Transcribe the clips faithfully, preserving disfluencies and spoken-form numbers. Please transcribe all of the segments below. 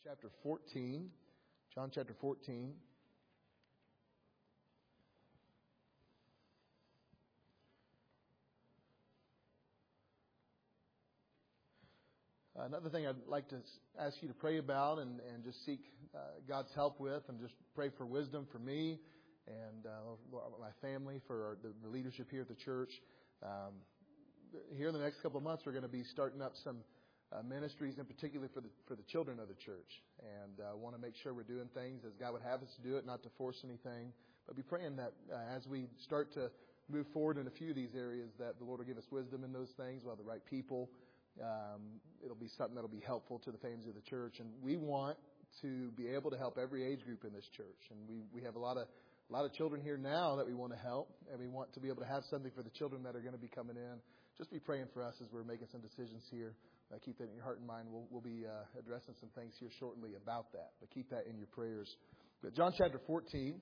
chapter fourteen. John chapter fourteen. Another thing I'd like to ask you to pray about and, and just seek uh, God's help with, and just pray for wisdom for me and uh, my family, for the, the leadership here at the church. Um, here in the next couple of months, we're going to be starting up some uh, ministries, in particular for the for the children of the church, and I uh, want to make sure we're doing things as God would have us to do it, not to force anything, but be praying that uh, as we start to move forward in a few of these areas, that the Lord will give us wisdom in those things. We'll have the right people. Um, it'll be something that'll be helpful to the families of the church, and we want to be able to help every age group in this church. And we, we have a lot of a lot of children here now that we want to help, and we want to be able to have something for the children that are going to be coming in. Just be praying for us as we're making some decisions here. Uh, keep that in your heart and mind. We'll, we'll be uh, addressing some things here shortly about that, but keep that in your prayers. But John chapter fourteen.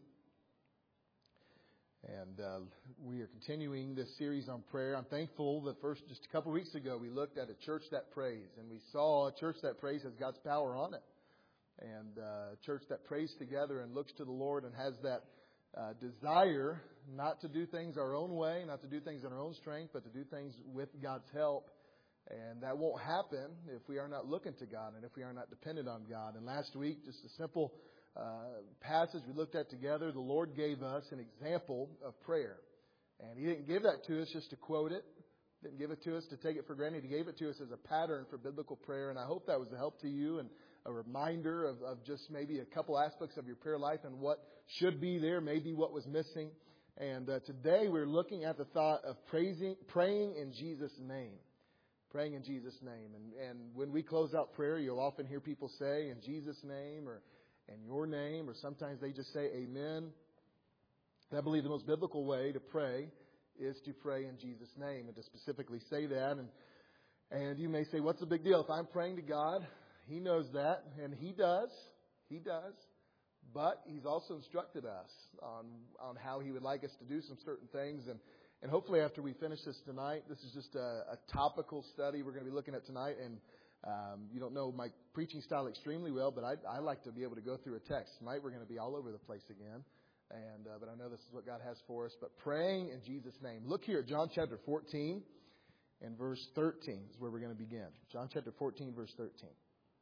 And uh, we are continuing this series on prayer. I'm thankful that first, just a couple of weeks ago, we looked at a church that prays. And we saw a church that prays has God's power on it. And uh, a church that prays together and looks to the Lord and has that uh, desire not to do things our own way, not to do things in our own strength, but to do things with God's help. And that won't happen if we are not looking to God and if we are not dependent on God. And last week, just a simple Uh, passage we looked at together, the Lord gave us an example of prayer. And He didn't give that to us just to quote it. Didn't give it to us to take it for granted. He gave it to us as a pattern for biblical prayer. And I hope that was a help to you and a reminder of, of just maybe a couple aspects of your prayer life and what should be there, maybe what was missing. And uh, today we're looking at the thought of praising, praying in Jesus' name. Praying in Jesus' name. And, and when we close out prayer, you'll often hear people say, in Jesus' name, or in your name, or sometimes they just say amen. I believe the most biblical way to pray is to pray in Jesus' name, and to specifically say that. And and you may say, what's the big deal? If I'm praying to God, He knows that, and He does. He does. But He's also instructed us on, on how He would like us to do some certain things. And, and hopefully after we finish this tonight, this is just a, a topical study we're going to be looking at tonight. And Um, you don't know my preaching style extremely well, but I, I like to be able to go through a text. Tonight we're going to be all over the place again, and uh, but I know this is what God has for us. But praying in Jesus' name. Look here at John chapter fourteen and verse thirteen is where we're going to begin. John chapter fourteen, verse thirteen.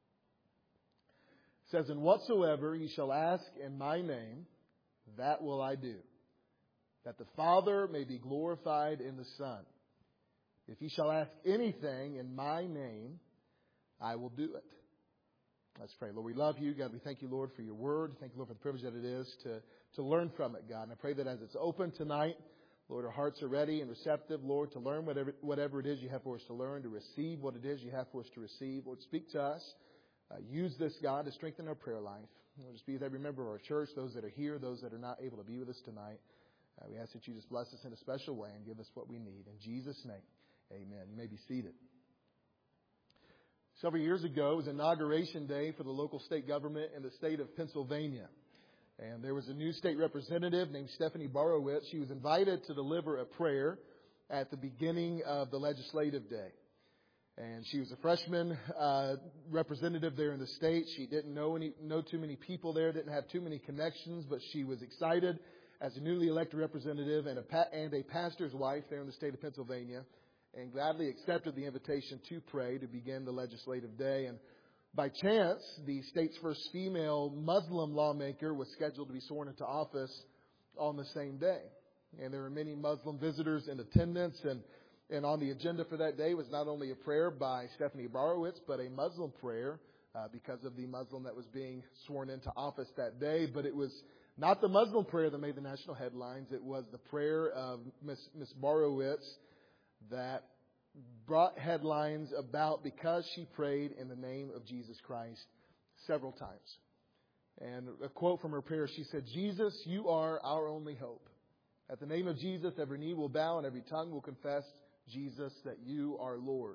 It says, "And whatsoever ye shall ask in my name, that will I do, that the Father may be glorified in the Son. If ye shall ask anything in my name, I will do it." Let's pray. Lord, we love you. God, we thank you, Lord, for your word. Thank you, Lord, for the privilege that it is to, to learn from it, God. And I pray that as it's open tonight, Lord, our hearts are ready and receptive, Lord, to learn whatever, whatever it is you have for us to learn, to receive what it is you have for us to receive. Lord, speak to us. Uh, use this, God, to strengthen our prayer life. Lord, just be with every member of our church, those that are here, those that are not able to be with us tonight. Uh, we ask that you just bless us in a special way and give us what we need. In Jesus' name, amen. You may be seated. Several years ago, it was inauguration day for the local state government in the state of Pennsylvania. And there was a new state representative named Stephanie Borowitz. She was invited to deliver a prayer at the beginning of the legislative day. And she was a freshman uh, representative there in the state. She didn't know any, know too many people there, didn't have too many connections, but she was excited as a newly elected representative and a, pa- and a pastor's wife there in the state of Pennsylvania, and gladly accepted the invitation to pray to begin the legislative day. And by chance, the state's first female Muslim lawmaker was scheduled to be sworn into office on the same day. And there were many Muslim visitors in attendance. And, and on the agenda for that day was not only a prayer by Stephanie Borowitz, but a Muslim prayer uh, because of the Muslim that was being sworn into office that day. But it was not the Muslim prayer that made the national headlines. It was the prayer of Miss Miss Borowitz that brought headlines about because she prayed in the name of Jesus Christ several times. And a quote from her prayer, she said, "Jesus, you are our only hope. At the name of Jesus, every knee will bow and every tongue will confess, Jesus, that you are Lord."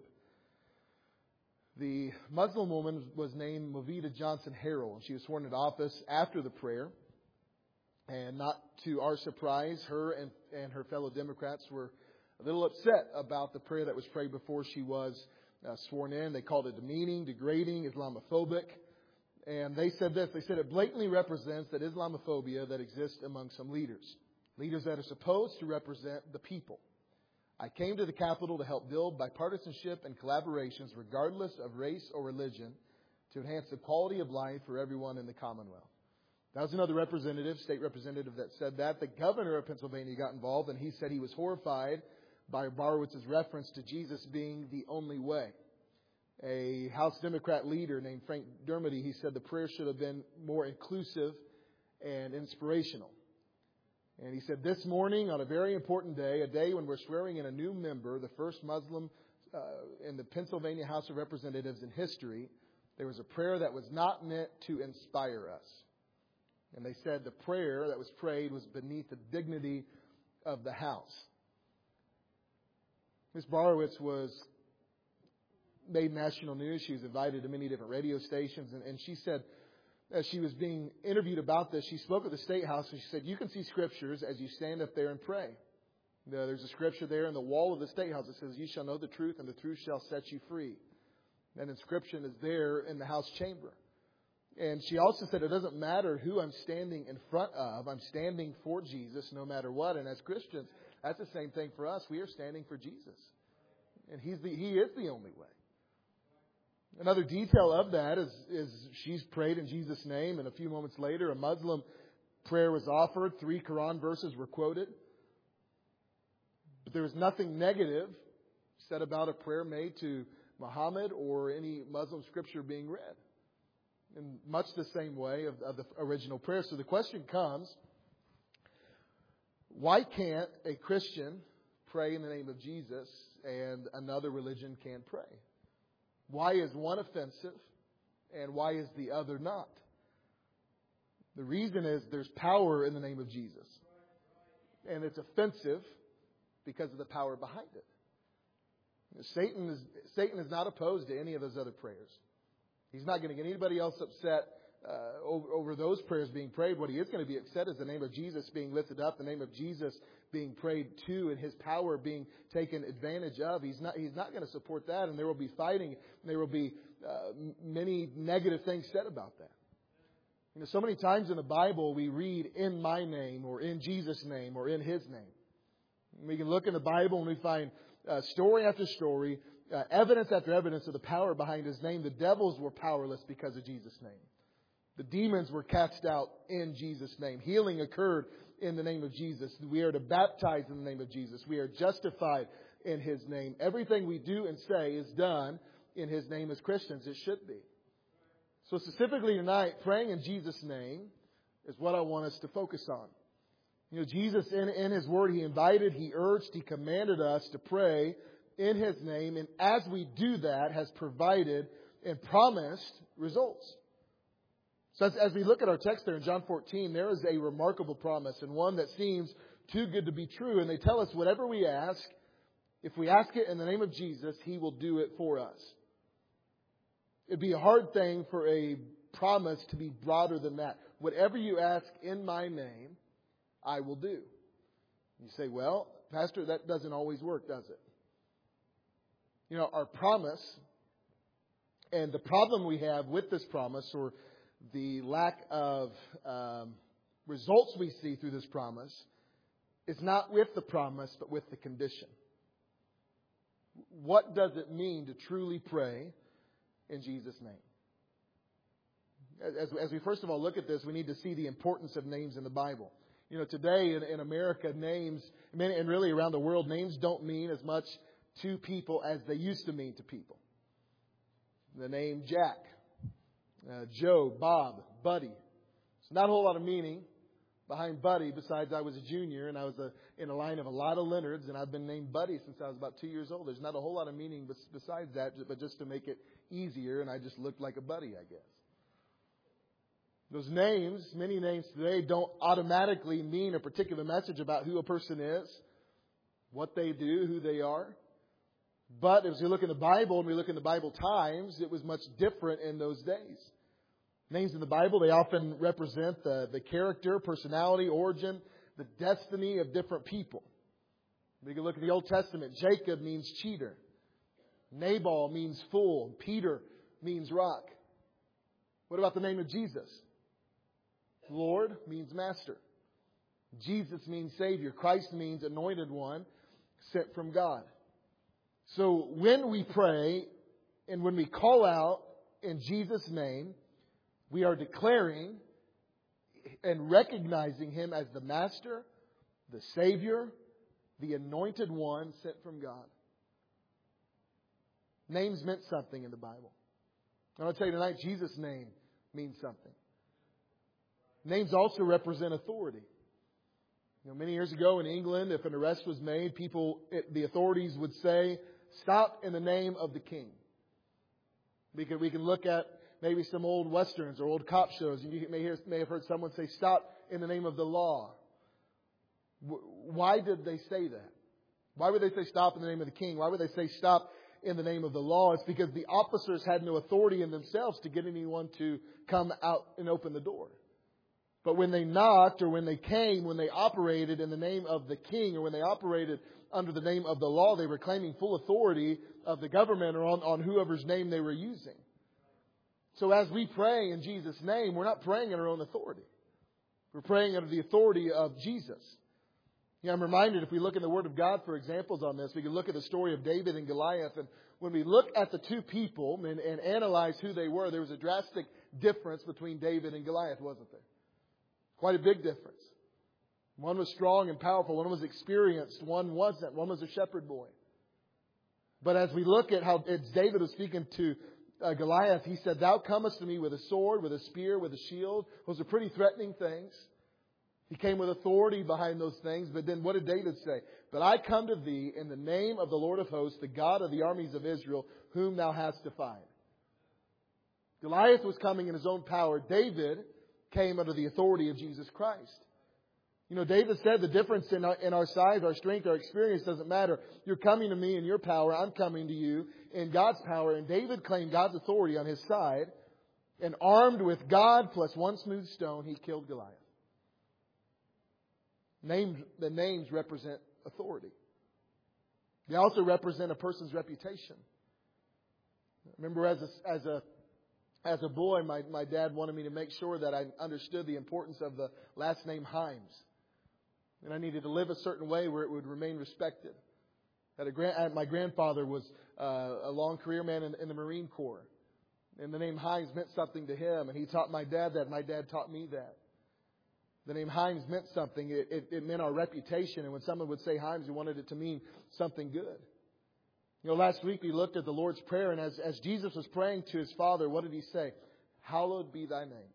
The Muslim woman was named Movita Johnson Harrell, and she was sworn into office after the prayer. And not to our surprise, her and, and her fellow Democrats were a little upset about the prayer that was prayed before she was uh, sworn in. They called it demeaning, degrading, Islamophobic. And they said this. They said it blatantly represents that Islamophobia that exists among some leaders. Leaders that are supposed to represent the people. I came to the Capitol to help build bipartisanship and collaborations regardless of race or religion to enhance the quality of life for everyone in the Commonwealth. That was another representative, state representative, that said that. The governor of Pennsylvania got involved, and he said he was horrified by Borowitz's reference to Jesus being the only way. A House Democrat leader named Frank Dermody, he said the prayer should have been more inclusive and inspirational. And he said, this morning, on a very important day, a day when we're swearing in a new member, the first Muslim uh, in the Pennsylvania House of Representatives in history, there was a prayer that was not meant to inspire us. And they said the prayer that was prayed was beneath the dignity of the House. Miz Borowitz was made national news. She was invited to many different radio stations. And, and she said, as she was being interviewed about this, she spoke at the State House and she said, you can see scriptures as you stand up there and pray. There's a scripture there in the wall of the State House that says, you shall know the truth and the truth shall set you free. That inscription is there in the House chamber. And she also said, it doesn't matter who I'm standing in front of. I'm standing for Jesus no matter what. And as Christians, that's the same thing for us. We are standing for Jesus. And he's the, He is the only way. Another detail of that is, is she's prayed in Jesus' name, and a few moments later, a Muslim prayer was offered. Three Quran verses were quoted. But there was nothing negative said about a prayer made to Muhammad or any Muslim scripture being read. In much the same way of, of the original prayer. So the question comes, why can't a Christian pray in the name of Jesus and another religion can't pray? Why is one offensive and why is the other not? The reason is there's power in the name of Jesus. And it's offensive because of the power behind it. Satan is, Satan is not opposed to any of those other prayers. He's not going to get anybody else upset uh, over, over those prayers being prayed. What he is going to be upset is the name of Jesus being lifted up, the name of Jesus being prayed to, and his power being taken advantage of. He's not, he's not going to support that, and there will be fighting, and there will be uh, many negative things said about that. You know, so many times in the Bible we read in my name, or in Jesus' name, or in his name. We can look in the Bible and we find uh, story after story, uh, evidence after evidence of the power behind his name. The devils were powerless because of Jesus' name. The demons were cast out in Jesus' name. Healing occurred in the name of Jesus. We are to baptize in the name of Jesus. We are justified in his name. Everything we do and say is done in his name as Christians. It should be. So specifically tonight, praying in Jesus' name is what I want us to focus on. You know, Jesus in, in his word, he invited, he urged, he commanded us to pray in his name. And as we do that, has provided and promised results. So as, as we look at our text there in John fourteen, there is a remarkable promise and one that seems too good to be true. And they tell us whatever we ask, if we ask it in the name of Jesus, he will do it for us. It'd be a hard thing for a promise to be broader than that. Whatever you ask in my name, I will do. You say, well, Pastor, that doesn't always work, does it? You know, our promise and the problem we have with this promise, or the lack of um, results we see through this promise, is not with the promise, but with the condition. What does it mean to truly pray in Jesus' name? As, as we first of all look at this, we need to see the importance of names in the Bible. You know, today in, in America, names, and really around the world, names don't mean as much to people as they used to mean to people. The name Jack, uh, Joe, Bob, Buddy. There's not a whole lot of meaning behind Buddy besides I was a junior and I was a, in a line of a lot of Leonards, and I've been named Buddy since I was about two years old. There's not a whole lot of meaning besides that, but just to make it easier, and I just looked like a buddy, I guess. Those names, many names today, don't automatically mean a particular message about who a person is, what they do, who they are. But as we look in the Bible and we look in the Bible times, it was much different in those days. Names in the Bible, they often represent the, the character, personality, origin, the destiny of different people. We can look at the Old Testament. Jacob means cheater. Nabal means fool. Peter means rock. What about the name of Jesus? Lord means master. Jesus means Savior. Christ means anointed one sent from God. So when we pray and when we call out in Jesus' name, we are declaring and recognizing Him as the Master, the Savior, the anointed one sent from God. Names meant something in the Bible. I want to tell you tonight, Jesus' name means something. Names also represent authority. You know, many years ago in England, if an arrest was made, people, it, the authorities would say, "Stop in the name of the King." We can, we can look at maybe some old westerns or old cop shows, and you may, hear, may have heard someone say, "Stop in the name of the law." Why did they say that? Why would they say stop in the name of the King? Why would they say stop in the name of the law? It's because the officers had no authority in themselves to get anyone to come out and open the door. But when they knocked or when they came, when they operated in the name of the King or when they operated under the name of the law, they were claiming full authority of the government or on, on whoever's name they were using. So as we pray in Jesus' name, we're not praying in our own authority. We're praying under the authority of Jesus. You know, I'm reminded, if we look in the Word of God for examples on this, we can look at the story of David and Goliath. And when we look at the two people and, and analyze who they were, there was a drastic difference between David and Goliath, wasn't there? Quite a big difference. One was strong and powerful. One was experienced. One wasn't. One was a shepherd boy. But as we look at how as David was speaking to uh, Goliath, he said, "Thou comest to me with a sword, with a spear, with a shield." Those are pretty threatening things. He came with authority behind those things. But then what did David say? "But I come to thee in the name of the Lord of hosts, the God of the armies of Israel, whom thou hast defied." Goliath was coming in his own power. David came under the authority of Jesus Christ. You know, David said the difference in our, in our size, our strength, our experience doesn't matter. You're coming to me in your power. I'm coming to you in God's power. And David claimed God's authority on his side. And armed with God plus one smooth stone, he killed Goliath. Names, the names represent authority. They also represent a person's reputation. Remember, as a, as a As a boy, my, my dad wanted me to make sure that I understood the importance of the last name Himes. And I needed to live a certain way where it would remain respected. That a grand, my grandfather was uh, a long career man in, in the Marine Corps. And the name Himes meant something to him. And he taught my dad that. My dad taught me that. The name Himes meant something. It, it, it meant our reputation. And when someone would say Himes, we wanted it to mean something good. You know, last week we looked at the Lord's Prayer, and as, as Jesus was praying to His Father, what did He say? "Hallowed be Thy name."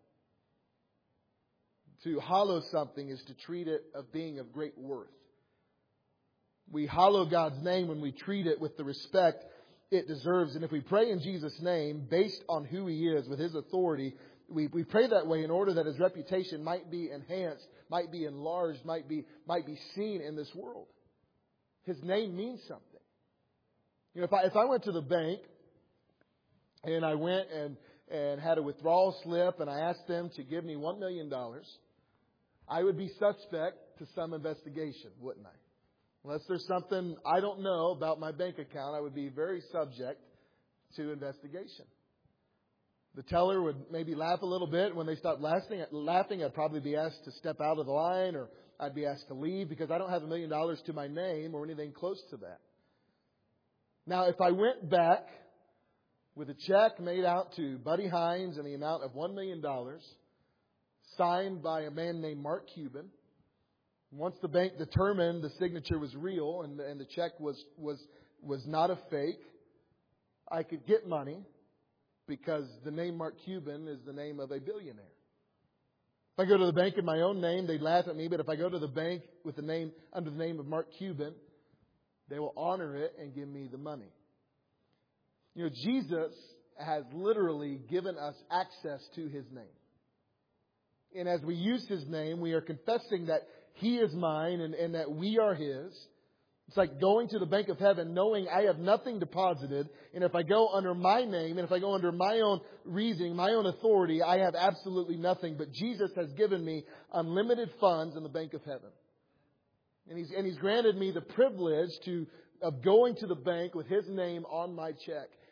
To hallow something is to treat it of being of great worth. We hallow God's name when we treat it with the respect it deserves. And if we pray in Jesus' name, based on who He is, with His authority, we, we pray that way in order that His reputation might be enhanced, might be enlarged, might be, might be seen in this world. His name means something. You know, if I, if I went to the bank and I went and, and had a withdrawal slip and I asked them to give me one million dollars, I would be suspect to some investigation, wouldn't I? Unless there's something I don't know about my bank account, I would be very subject to investigation. The teller would maybe laugh a little bit. When they stopped laughing, laughing, I'd probably be asked to step out of the line, or I'd be asked to leave because I don't have a million dollars to my name or anything close to that. Now, if I went back with a check made out to Buddy Himes in the amount of one million dollars, signed by a man named Mark Cuban, once the bank determined the signature was real and the, and the check was, was, was not a fake, I could get money because the name Mark Cuban is the name of a billionaire. If I go to the bank in my own name, they'd laugh at me. But if I go to the bank with the name under the name of Mark Cuban, they will honor it and give me the money. You know, Jesus has literally given us access to His name. And as we use His name, we are confessing that He is mine and, and that we are His. It's like going to the bank of heaven knowing I have nothing deposited. And if I go under my name and if I go under my own reasoning, my own authority, I have absolutely nothing. But Jesus has given me unlimited funds in the bank of heaven. And he's, and he's granted me the privilege to of going to the bank with His name on my check.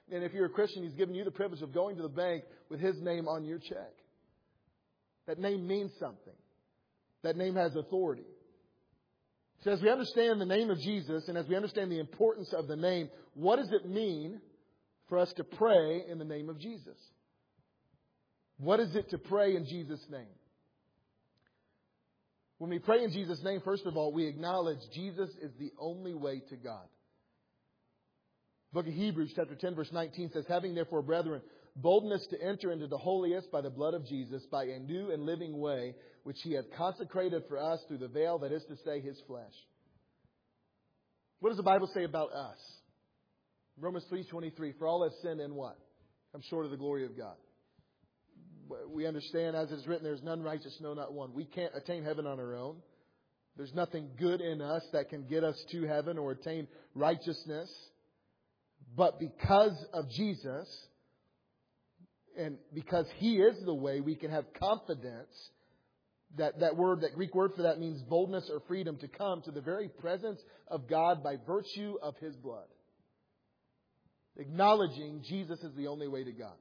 And if you're a Christian, He's given you the privilege of going to the bank with His name on your check. That name means something. That name has authority. So as we understand the name of Jesus and as we understand the importance of the name, what does it mean for us to pray in the name of Jesus? What is it to pray in Jesus' name? When we pray in Jesus' name, first of all, we acknowledge Jesus is the only way to God. The book of Hebrews, chapter ten, verse nineteen says, having therefore, brethren, boldness to enter into the holiest by the blood of Jesus, by a new and living way, which He hath consecrated for us through the veil, that is to say, His flesh. What does the Bible say about us? Romans three twenty-three, for all have sinned and what? Come short of the glory of God. We understand, as it is written, there is none righteous, no, not one. We can't attain heaven on our own. There's nothing good in us that can get us to heaven or attain righteousness. But because of Jesus, and because He is the way, we can have confidence. That, that word, that Greek word for that means boldness or freedom to come to the very presence of God by virtue of His blood. Acknowledging Jesus is the only way to God.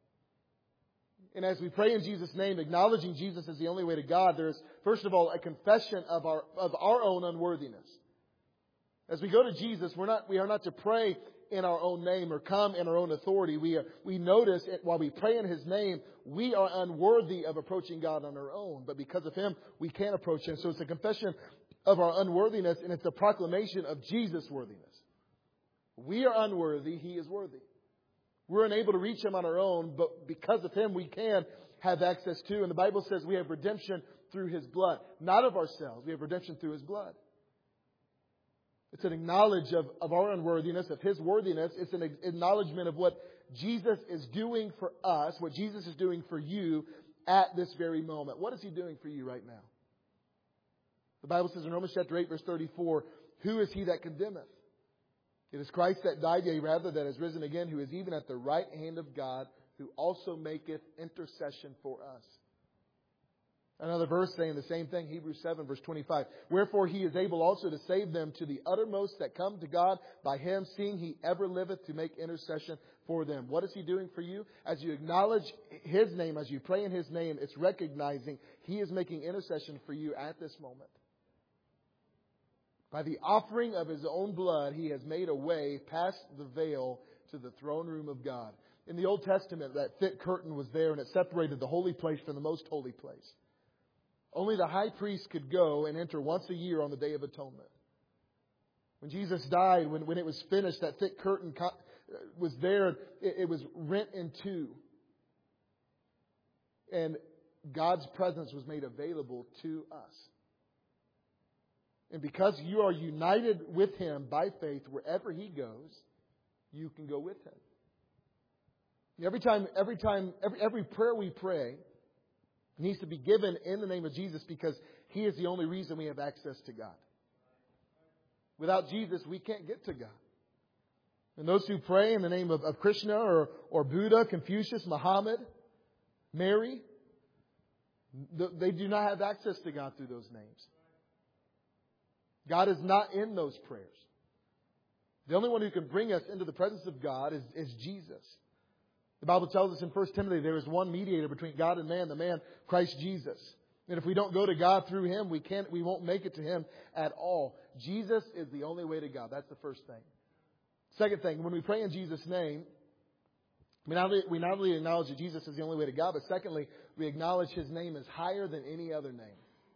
And as we pray in Jesus' name, acknowledging Jesus is the only way to God, there's, first of all, a confession of our, of our own unworthiness. As we go to Jesus, we're not, we are not to pray in our own name or come in our own authority. We are, we notice it, while we pray in His name, we are unworthy of approaching God on our own. But because of Him, we can approach Him. So it's a confession of our unworthiness, and it's a proclamation of Jesus' worthiness. We are unworthy. He is worthy. We're unable to reach Him on our own, but because of Him, we can have access to. And the Bible says we have redemption through His blood. Not of ourselves. We have redemption through His blood. It's an acknowledge of, of our unworthiness, of His worthiness. It's an acknowledgement of what Jesus is doing for us, what Jesus is doing for you at this very moment. What is He doing for you right now? The Bible says in Romans chapter eight, verse thirty-four, who is he that condemneth? It is Christ that died, yea, rather, that is risen again, who is even at the right hand of God, who also maketh intercession for us. Another verse saying the same thing, Hebrews seven, verse twenty-five. Wherefore He is able also to save them to the uttermost that come to God by Him, seeing He ever liveth to make intercession for them. What is He doing for you? As you acknowledge His name, as you pray in His name, it's recognizing He is making intercession for you at this moment. By the offering of His own blood, He has made a way past the veil to the throne room of God. In the Old Testament, that thick curtain was there, and it separated the holy place from the most holy place. Only the high priest could go and enter once a year on the Day of Atonement. When Jesus died, when, when it was finished, that thick curtain was there. It, it was rent in two. And God's presence was made available to us. And because you are united with Him by faith, wherever He goes, you can go with Him. Every time, every time, every, every prayer we pray needs to be given in the name of Jesus, because He is the only reason we have access to God. Without Jesus, we can't get to God. And those who pray in the name of, of Krishna or, or Buddha, Confucius, Muhammad, Mary, they do not have access to God through those names. God is not in those prayers. The only one who can bring us into the presence of God is, is Jesus. The Bible tells us in First Timothy there is one mediator between God and man, the man Christ Jesus. And if we don't go to God through Him, we can't, we won't make it to Him at all. Jesus is the only way to God. That's the first thing. Second thing, when we pray in Jesus' name, we not only, we not only acknowledge that Jesus is the only way to God, but secondly, we acknowledge His name is higher than any other name.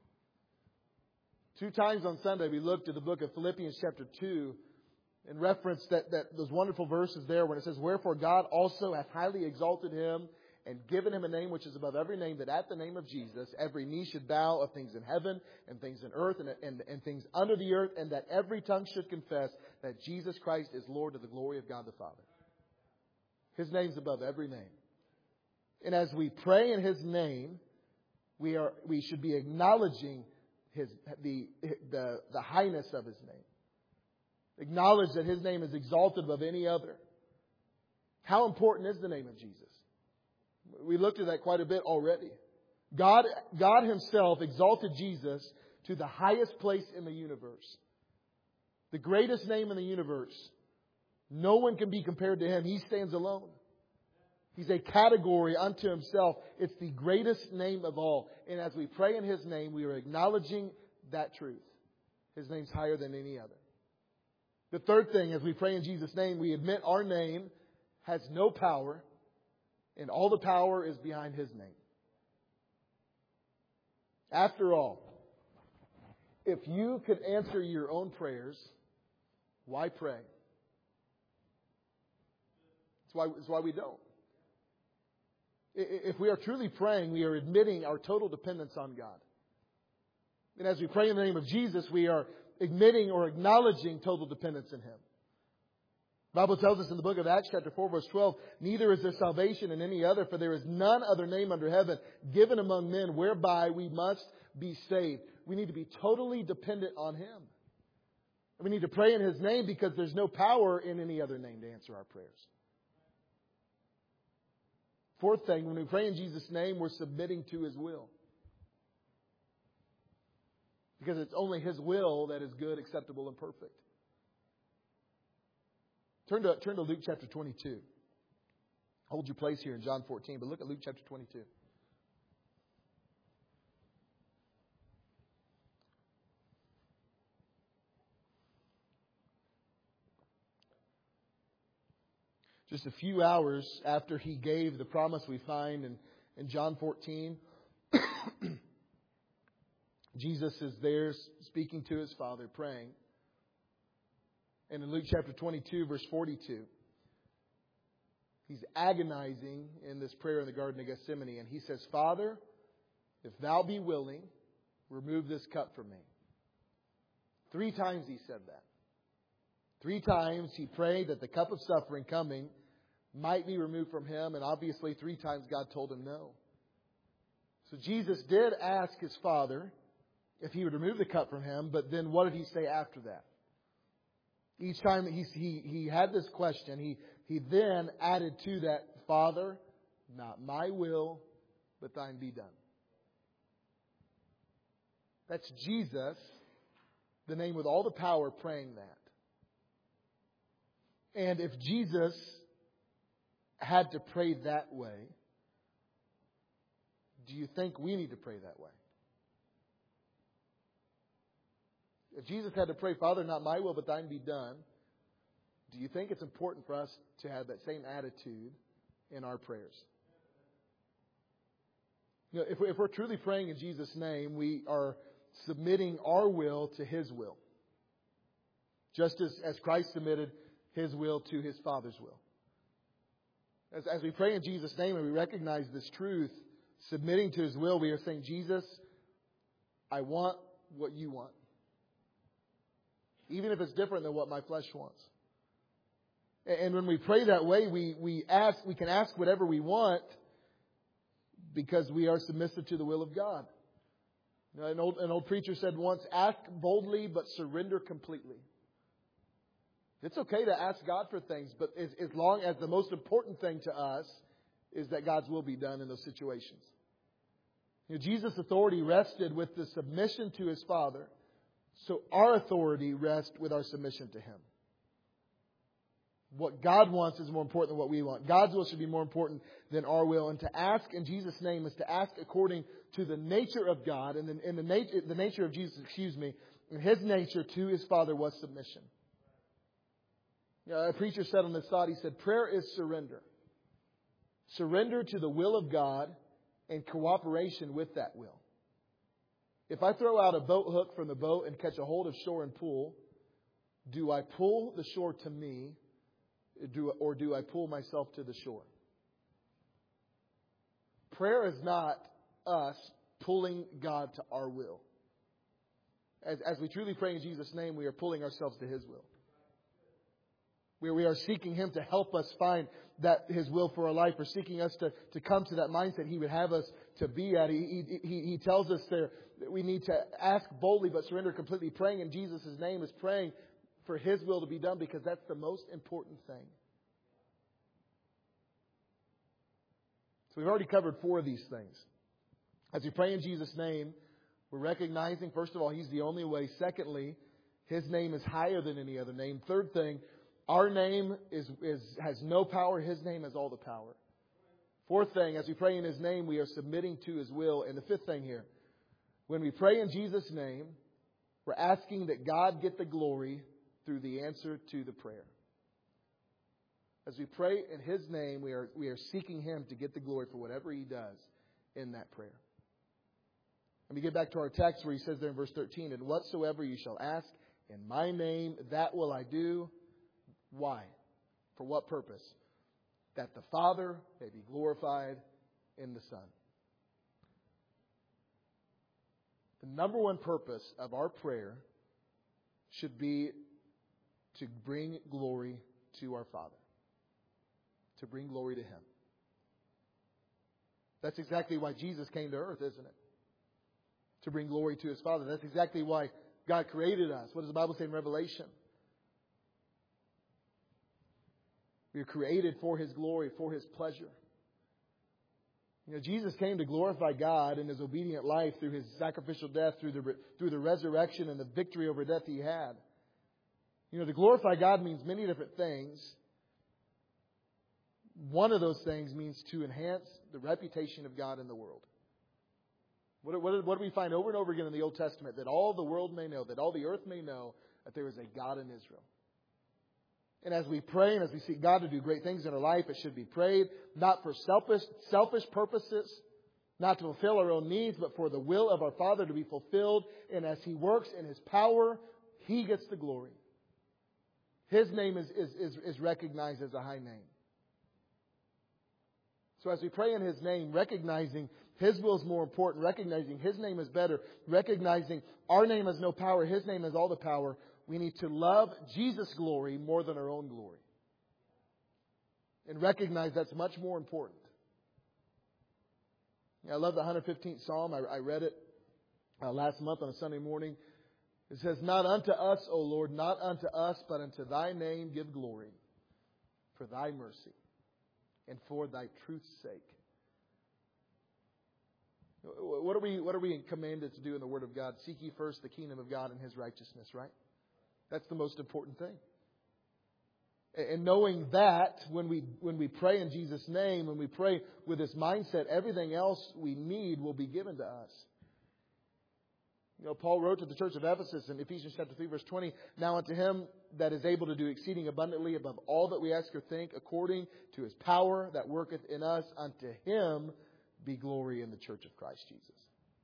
Two times on Sunday, we looked at the book of Philippians chapter two and referenced that, that those wonderful verses there when it says, wherefore God also hath highly exalted Him and given Him a name which is above every name, that at the name of Jesus every knee should bow, of things in heaven and things in earth and, and, and things under the earth, and that every tongue should confess that Jesus Christ is Lord to the glory of God the Father. His name's above every name. And as we pray in His name, we are we should be acknowledging His the the the highness of His name. Acknowledge that His name is exalted above any other. How important is the name of Jesus? We looked at that quite a bit already. God, God Himself exalted Jesus to the highest place in the universe. The greatest name in the universe No one can be compared to Him. He stands alone. He's a category unto Himself. It's the greatest name of all. And as we pray in His name, we are acknowledging that truth. His name's higher than any other. The third thing, as we pray in Jesus' name, we admit our name has no power, and all the power is behind His name. After all, if you could answer your own prayers, why pray? That's why, that's why we don't. If we are truly praying, we are admitting our total dependence on God. And as we pray in the name of Jesus, we are admitting or acknowledging total dependence in Him. The Bible tells us in the book of Acts chapter four verse twelve, neither is there salvation in any other, for there is none other name under heaven given among men whereby we must be saved. We need to be totally dependent on Him. And we need to pray in His name because there's no power in any other name to answer our prayers. Fourth thing, when we pray in Jesus' name, we're submitting to His will. Because it's only His will that is good, acceptable, and perfect. Turn to, turn to Luke chapter twenty-two. Hold your place here in John fourteen, but look at Luke chapter twenty-two. Just a few hours after He gave the promise we find in, in John fourteen, Jesus is there speaking to His Father, praying. And in Luke chapter twenty-two, verse forty-two, He's agonizing in this prayer in the Garden of Gethsemane. And He says, Father, if Thou be willing, remove this cup from me. Three times He said that. Three times He prayed that the cup of suffering coming might be removed from Him. And obviously three times God told Him no. So Jesus did ask His Father if He would remove the cup from Him. But then what did He say after that? Each time he, he, he had this question, he, he then added to that, Father, not my will, but Thine be done. That's Jesus, the name with all the power, praying that. And if Jesus had to pray that way, do you think we need to pray that way? If Jesus had to pray, Father, not my will, but Thine be done, do you think it's important for us to have that same attitude in our prayers? You know, if we're, if we're truly praying in Jesus' name, we are submitting our will to His will. Just as, as Christ submitted His will to His Father's will. As, as we pray in Jesus' name and we recognize this truth, submitting to His will, we are saying, Jesus, I want what You want. Even if it's different than what my flesh wants. And when we pray that way, we, we ask, we can ask whatever we want because we are submissive to the will of God. You know, an old, an old preacher said once, ask boldly but surrender completely. It's okay to ask God for things, but as, as long as the most important thing to us is that God's will be done in those situations. You know, Jesus' authority rested with the submission to His Father. So our authority rests with our submission to Him. What God wants is more important than what we want. God's will should be more important than our will. And to ask in Jesus' name is to ask according to the nature of God. And in the nature, the nature of Jesus, excuse me, and His nature to His Father was submission. You know, a preacher said on this thought, he said, prayer is surrender. Surrender to the will of God and cooperation with that will. If I throw out a boat hook from the boat and catch a hold of shore and pull, do I pull the shore to me do, or do I pull myself to the shore? Prayer is not us pulling God to our will. As, as we truly pray in Jesus' name, we are pulling ourselves to His will. Where we are seeking Him to help us find that His will for our life. We're seeking us to, to come to that mindset He would have us to be at. He, he, he tells us there that we need to ask boldly but surrender completely. Praying in Jesus' name is praying for His will to be done because that's the most important thing. So we've already covered four of these things. As we pray in Jesus' name, we're recognizing, first of all, He's the only way. Secondly, His name is higher than any other name. Third thing, Our name is, is has no power. His name has all the power. Fourth thing, as we pray in His name, we are submitting to His will. And the fifth thing here, when we pray in Jesus' name, we're asking that God get the glory through the answer to the prayer. As we pray in His name, we are, we are seeking Him to get the glory for whatever He does in that prayer. Let me get back to our text where He says there in verse thirteen, and whatsoever you shall ask in my name, that will I do. Why? For what purpose? That the Father may be glorified in the Son. The number one purpose of our prayer should be to bring glory to our Father. To bring glory to Him. That's exactly why Jesus came to earth, isn't it? To bring glory to His Father. That's exactly why God created us. What does the Bible say in Revelation? We are created for His glory, for His pleasure. You know, Jesus came to glorify God in His obedient life through His sacrificial death, through the, through the resurrection and the victory over death He had. You know, to glorify God means many different things. One of those things means to enhance the reputation of God in the world. What, what, what do we find over and over again in the Old Testament? That all the world may know, that all the earth may know that there is a God in Israel. And as we pray and as we seek God to do great things in our life, it should be prayed not for selfish, selfish purposes, not to fulfill our own needs, but for the will of our Father to be fulfilled. And as He works in His power, He gets the glory. His name is, is, is, is recognized as a high name. So as we pray in His name, recognizing His will is more important, recognizing His name is better, recognizing our name has no power, His name has all the power, we need to love Jesus' glory more than our own glory. And recognize that's much more important. I love the one hundred fifteenth Psalm. I, I read it uh, last month on a Sunday morning. It says, not unto us, O Lord, not unto us, but unto Thy name give glory, for Thy mercy and for Thy truth's sake. What are we, what are we commanded to do in the Word of God? Seek ye first the kingdom of God and His righteousness, right? That's the most important thing. And knowing that, when we when we pray in Jesus' name, when we pray with this mindset, everything else we need will be given to us. You know, Paul wrote to the church of Ephesus in Ephesians chapter three, verse twenty, now unto Him that is able to do exceeding abundantly above all that we ask or think, according to His power that worketh in us, unto Him be glory in the church of Christ Jesus.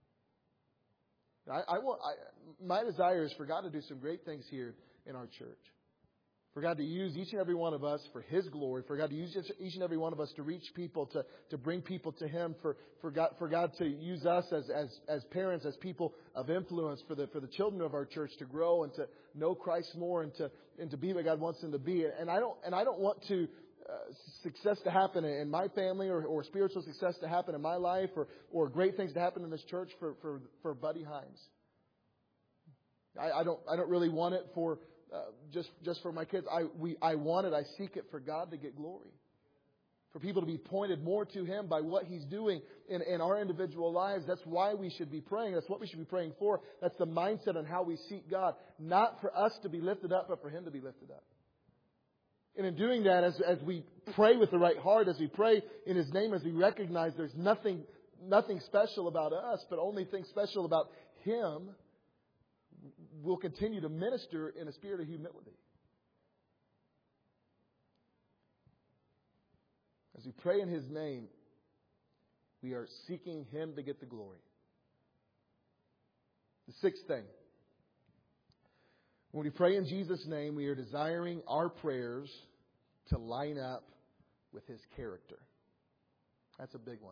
I, I want, I, my desire is for God to do some great things here in our church. For God to use each and every one of us for His glory. For God to use each and every one of us to reach people, to, to bring people to Him. For, for, God, for God to use us as, as, as parents, as people of influence. For the, for the children of our church to grow and to know Christ more and to, and to be what God wants them to be. And I don't, and I don't want to uh, success to happen in my family or, or spiritual success to happen in my life or, or great things to happen in this church for, for, for Buddy Himes. I, I don't, I don't really want it for, Uh, just just for my kids. I we I want it. I seek it for God to get glory. For people to be pointed more to Him by what He's doing in, in our individual lives. That's why we should be praying. That's what we should be praying for. That's the mindset on how we seek God. Not for us to be lifted up, but for Him to be lifted up. And in doing that, as as we pray with the right heart, as we pray in His name, as we recognize there's nothing nothing special about us, but only things special about Him, we'll continue to minister in a spirit of humility. As we pray in His name, we are seeking Him to get the glory. The sixth thing. When we pray in Jesus' name, we are desiring our prayers to line up with His character. That's a big one.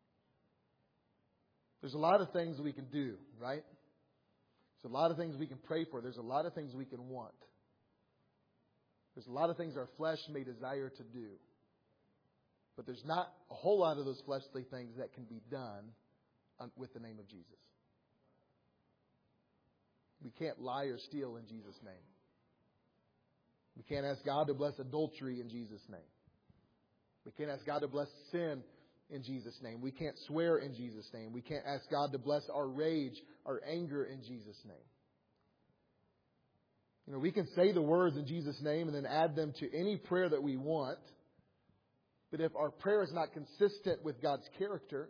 There's a lot of things we can do, right? There's a lot of things we can pray for. There's a lot of things we can want. There's a lot of things our flesh may desire to do. But there's not a whole lot of those fleshly things that can be done with the name of Jesus. We can't lie or steal in Jesus' name. We can't ask God to bless adultery in Jesus' name. We can't ask God to bless sin in Jesus' name. We can't swear in Jesus' name. We can't ask God to bless our rage, our anger in Jesus' name. You know, we can say the words in Jesus' name and then add them to any prayer that we want. But if our prayer is not consistent with God's character,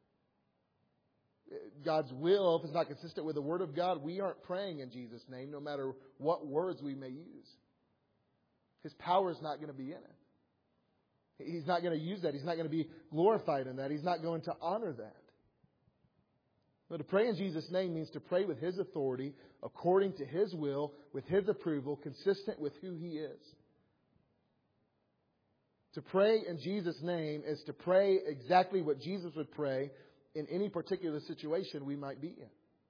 God's will, if it's not consistent with the Word of God, we aren't praying in Jesus' name, no matter what words we may use. His power is not going to be in it. He's not going to use that. He's not going to be glorified in that. He's not going to honor that. But to pray in Jesus' name means to pray with His authority, according to His will, with His approval, consistent with who He is. To pray in Jesus' name is to pray exactly what Jesus would pray in any particular situation we might be in.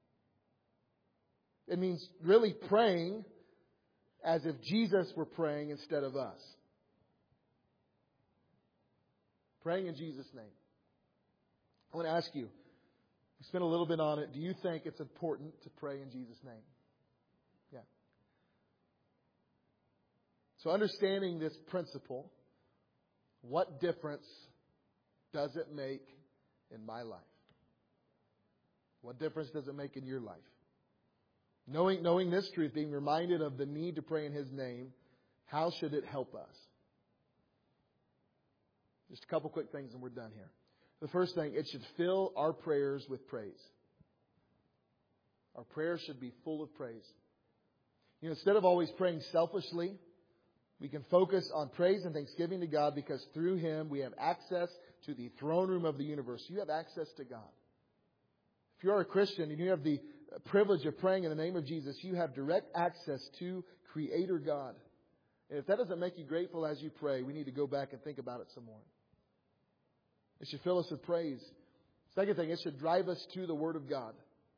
It means really praying as if Jesus were praying instead of us. Praying in Jesus' name. I want to ask you, we spent a little bit on it. Do you think it's important to pray in Jesus' name? Yeah. So understanding this principle, what difference does it make in my life? What difference does it make in your life? Knowing, knowing this truth, being reminded of the need to pray in His name, how should it help us? Just a couple quick things and we're done here. The first thing, it should fill our prayers with praise. Our prayers should be full of praise. You know, instead of always praying selfishly, we can focus on praise and thanksgiving to God because through Him we have access to the throne room of the universe. You have access to God. If you are a Christian and you have the privilege of praying in the name of Jesus, you have direct access to Creator God. And if that doesn't make you grateful as you pray, we need to go back and think about it some more. It should fill us with praise. Second thing, it should drive us to the Word of God.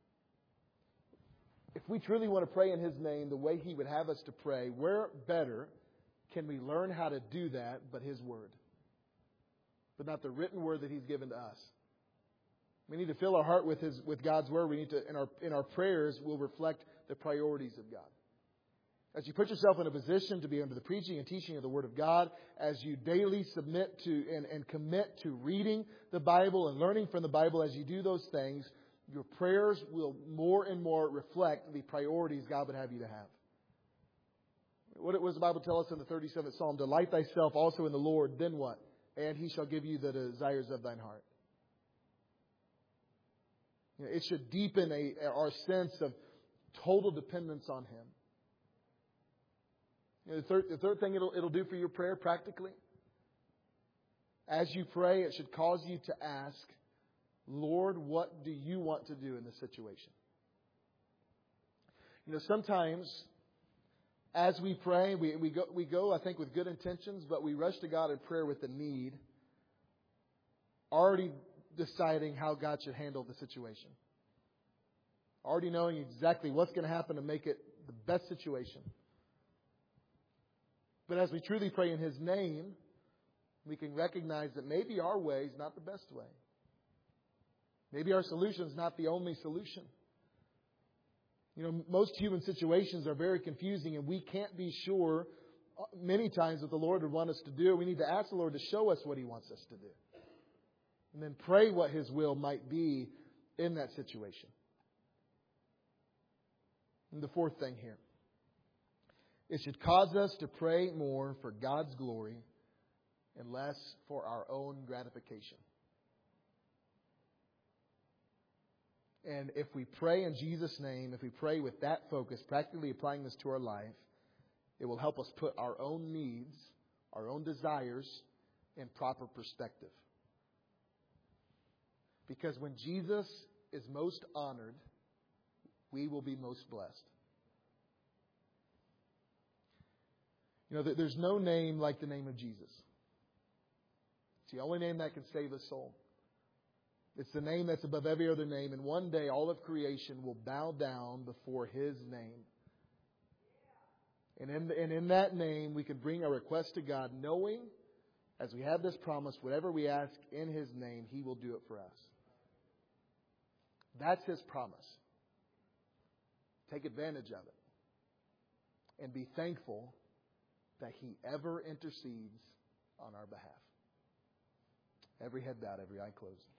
If we truly want to pray in His name the way He would have us to pray, where better can we learn how to do that but His Word? But not the written Word that He's given to us. We need to fill our heart with His with God's Word. We need to, in our in our prayers, will reflect the priorities of God. As you put yourself in a position to be under the preaching and teaching of the Word of God, as you daily submit to and, and commit to reading the Bible and learning from the Bible, as you do those things, your prayers will more and more reflect the priorities God would have you to have. What does the Bible tell us in the thirty-seventh Psalm? Delight thyself also in the Lord, then what? And He shall give you the desires of thine heart. You know, it should deepen a, our sense of total dependence on Him. You know, the, third, the third thing it'll, it'll do for your prayer practically, as you pray, it should cause you to ask, Lord, what do you want to do in this situation? You know, sometimes as we pray, we, we, go, we go, I think, with good intentions, but we rush to God in prayer with a need, already deciding how God should handle the situation. Already knowing exactly what's going to happen to make it the best situation. But as we truly pray in His name, we can recognize that maybe our way is not the best way. Maybe our solution is not the only solution. You know, most human situations are very confusing and we can't be sure many times what the Lord would want us to do. We need to ask the Lord to show us what He wants us to do. And then pray what His will might be in that situation. And the fourth thing here. It should cause us to pray more for God's glory and less for our own gratification. And if we pray in Jesus' name, if we pray with that focus, practically applying this to our life, it will help us put our own needs, our own desires in proper perspective. Because when Jesus is most honored, we will be most blessed. You know, there's no name like the name of Jesus. It's the only name that can save a soul. It's the name that's above every other name. And one day all of creation will bow down before His name. And in, and in that name we can bring our request to God, knowing, as we have this promise, whatever we ask in His name, He will do it for us. That's His promise. Take advantage of it. And be thankful that He ever intercedes on our behalf. Every head bowed, every eye closed.